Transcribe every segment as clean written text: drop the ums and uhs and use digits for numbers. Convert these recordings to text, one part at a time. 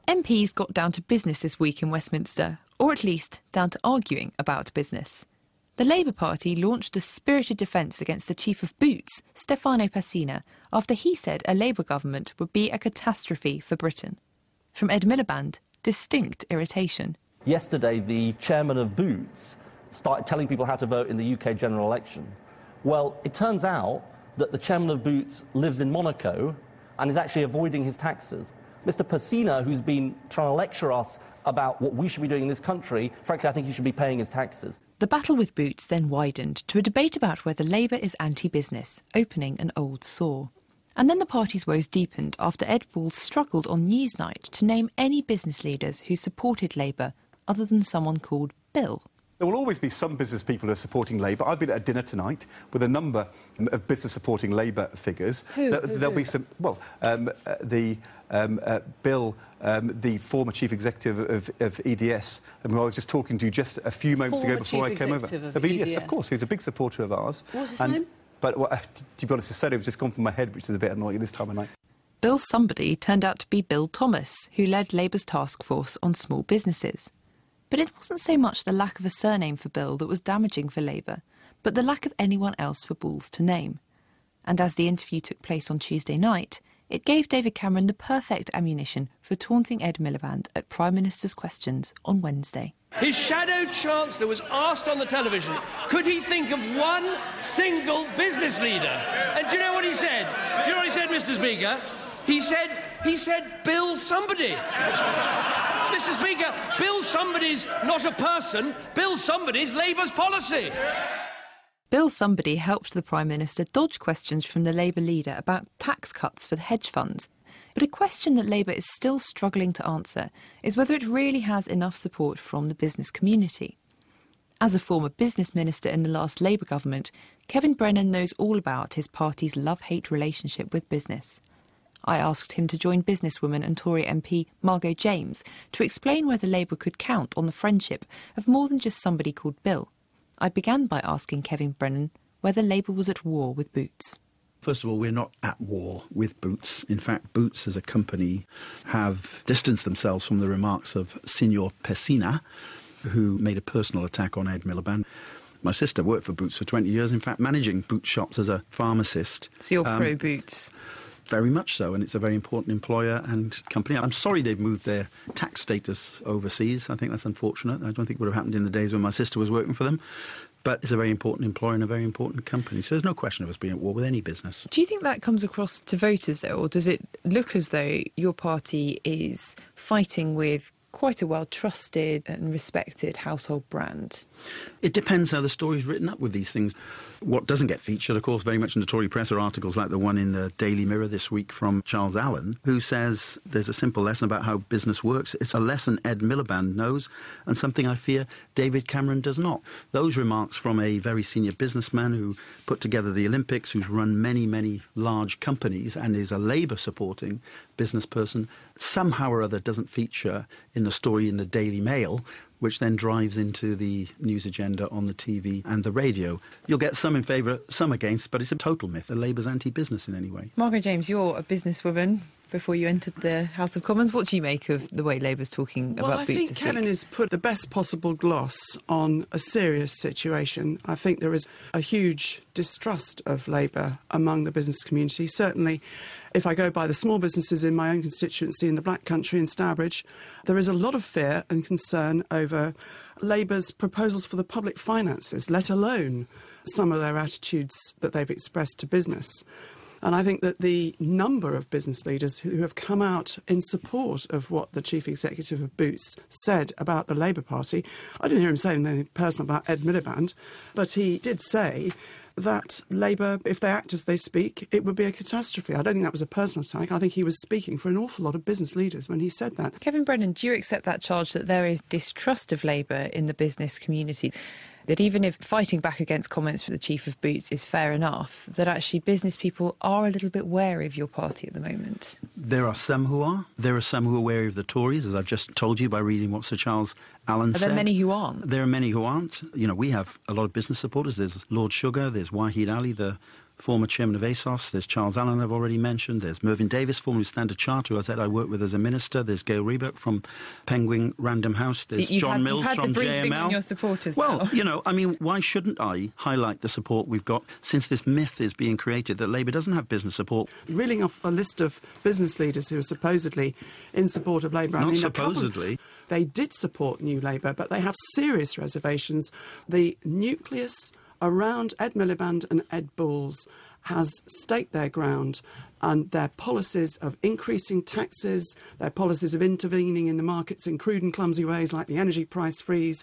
MPs got down to business this week in Westminster, or at least down to arguing about business. The Labour Party launched a spirited defence against the chief of Boots, Stefano Pessina, after he said a Labour government would be a catastrophe for Britain. From Ed Miliband, distinct irritation. Yesterday, the chairman of Boots started telling people how to vote in the UK general election. Well, it turns out that the chairman of Boots lives in Monaco and is actually avoiding his taxes. Mr. Pessina, who's been trying to lecture us about what we should be doing in this country, frankly, I think he should be paying his taxes. The battle with Boots then widened to a debate about whether Labour is anti-business, opening an old sore. And then the party's woes deepened after Ed Balls struggled on Newsnight to name any business leaders who supported Labour other than someone called Bill. There will always be some business people who are supporting Labour. I've been at a dinner tonight with a number of business supporting Labour figures. There'll be some. Well, Bill, the former chief executive of EDS, who I was just talking to just a few moments ago before I came over. Of EDS, of course, who's a big supporter of ours. What's his name? But to be honest, his surname has just gone from my head, which is a bit annoying this time of night. Bill somebody turned out to be Bill Thomas, who led Labour's task force on small businesses. But it wasn't so much the lack of a surname for Bill that was damaging for Labour, but the lack of anyone else for Balls to name. And as the interview took place on Tuesday night, it gave David Cameron the perfect ammunition for taunting Ed Miliband at Prime Minister's questions on Wednesday. His shadow chancellor was asked on the television, could he think of one single business leader? And do you know what he said? Do you know what he said, Mr. Speaker? He said, Bill somebody. Mr. Speaker, Bill somebody's not a person. Bill somebody's Labour's policy. Bill somebody helped the Prime Minister dodge questions from the Labour leader about tax cuts for the hedge funds. But a question that Labour is still struggling to answer is whether it really has enough support from the business community. As a former business minister in the last Labour government, Kevin Brennan knows all about his party's love-hate relationship with business. I asked him to join businesswoman and Tory MP Margot James to explain whether Labour could count on the friendship of more than just somebody called Bill. I began by asking Kevin Brennan whether Labour was at war with Boots. First of all, we're not at war with Boots. In fact, Boots as a company have distanced themselves from the remarks of Signor Pessina, who made a personal attack on Ed Miliband. My sister worked for Boots for 20 years, in fact, managing boot shops as a pharmacist. So you're pro-Boots? Very much so, and it's a very important employer and company. I'm sorry they've moved their tax status overseas. I think that's unfortunate. I don't think it would have happened in the days when my sister was working for them. But it's a very important employer and a very important company. So there's no question of us being at war with any business. Do you think that comes across to voters, though, or does it look as though your party is fighting with quite a well-trusted and respected household brand? It depends how the story's written up with these things. What doesn't get featured, of course, very much in the Tory press are articles like the one in the Daily Mirror this week from Charles Allen, who says there's a simple lesson about how business works. It's a lesson Ed Miliband knows and something I fear David Cameron does not. Those remarks from a very senior businessman who put together the Olympics, who's run many, many large companies and is a Labour-supporting business person, somehow or other doesn't feature in the story in the Daily Mail, which then drives into the news agenda on the TV and the radio. You'll get some in favour, some against, but it's a total myth. Labour's anti-business in any way. Margaret James, you're a businesswoman before you entered the House of Commons. What do you make of the way Labour's talking about Boots this week? Well, I think Kevin has put the best possible gloss on a serious situation. I think there is a huge distrust of Labour among the business community. Certainly, if I go by the small businesses in my own constituency in the Black Country in Stourbridge, there is a lot of fear and concern over Labour's proposals for the public finances, let alone some of their attitudes that they've expressed to business. And I think that the number of business leaders who have come out in support of what the chief executive of Boots said about the Labour Party, I didn't hear him say anything personal about Ed Miliband, but he did say that Labour, if they act as they speak, it would be a catastrophe. I don't think that was a personal attack. I think he was speaking for an awful lot of business leaders when he said that. Kevin Brennan, do you accept that charge that there is distrust of Labour in the business community? That even if fighting back against comments from the chief of Boots is fair enough, that actually business people are a little bit wary of your party at the moment? There are some who are. There are some who are wary of the Tories, as I've just told you by reading what Sir Charles Allen said. Are there many who aren't? There are many who aren't. You know, we have a lot of business supporters. There's Lord Sugar, there's Wahid Ali, the former chairman of ASOS. There's Charles Allen, I've already mentioned. There's Mervyn Davis, formerly Standard Chartered, who I said I worked with as a minister. There's Gail Reebok from Penguin Random House. There's John Mills from JML. On your supporters well, now. you know, I mean, why shouldn't I highlight the support we've got since this myth is being created that Labour doesn't have business support? Reeling off a list of business leaders who are supposedly in support of Labour. Not supposedly. They did support New Labour, but they have serious reservations. The nucleus around Ed Miliband and Ed Balls has staked their ground, and their policies of increasing taxes, their policies of intervening in the markets in crude and clumsy ways like the energy price freeze,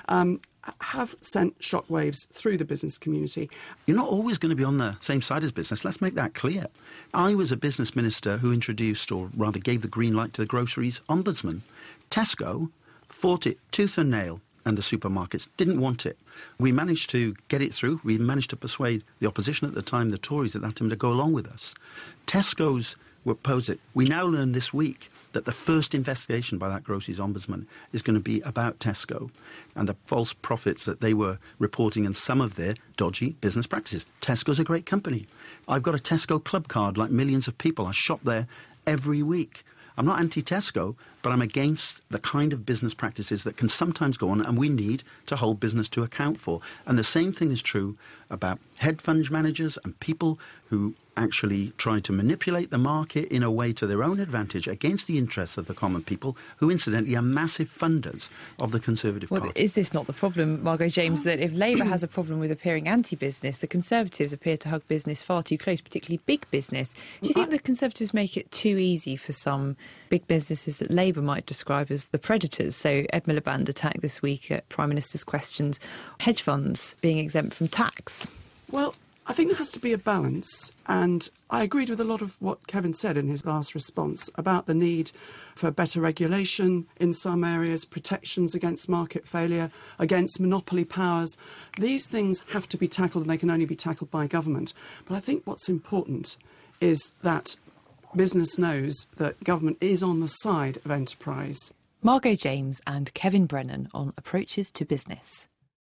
have sent shockwaves through the business community. You're not always going to be on the same side as business. Let's make that clear. I was a business minister who introduced, or rather gave the green light to the groceries ombudsman. Tesco fought it tooth and nail, and the supermarkets didn't want it. We managed to get it through. We managed to persuade the opposition at the time, the Tories at that time, to go along with us. Tesco's were opposed it. We now learn this week that the first investigation by that groceries ombudsman is going to be about Tesco and the false profits that they were reporting and some of their dodgy business practices. Tesco's a great company. I've got a Tesco club card like millions of people. I shop there every week. I'm not anti-Tesco, but I'm against the kind of business practices that can sometimes go on and we need to hold business to account for. And the same thing is true about hedge fund managers and people who actually try to manipulate the market in a way to their own advantage against the interests of the common people, who incidentally are massive funders of the Conservative Party. Is this not the problem, Margot James, that if Labour has a problem with appearing anti-business, the Conservatives appear to hug business far too close, particularly big business? Do you think the Conservatives make it too easy for some big businesses that Labour might describe as the predators? So Ed Miliband attacked this week at Prime Minister's questions, hedge funds being exempt from tax. Well, I think there has to be a balance, and I agreed with a lot of what Kevin said in his last response about the need for better regulation in some areas, protections against market failure, against monopoly powers. These things have to be tackled, and they can only be tackled by government. But I think what's important is that business knows that government is on the side of enterprise. Margot James and Kevin Brennan on Approaches to Business.